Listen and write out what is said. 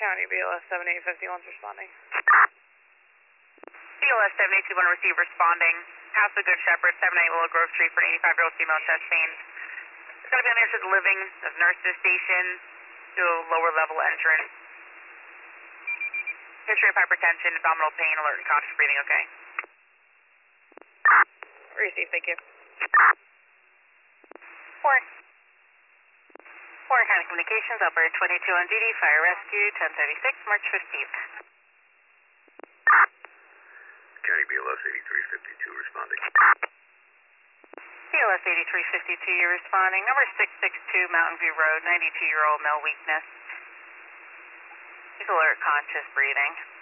County, BLS 7851's responding. BLS 7821 receive responding. House of Good Shepherd, 78 Willow Grove Street for an 85-year-old female chest pain. It's going to be on the assisted living of nurses station to a lower level entrance. History of hypertension, abdominal pain, alert and conscious breathing, okay? Receive, thank you. Warren County Communications, operator 22 on duty, fire rescue, 1036, March 15th. County BLS 8352 responding. BLS 8352, you're responding. Number 662 Mountain View Road, 92-year-old male weakness. He's alert, conscious breathing.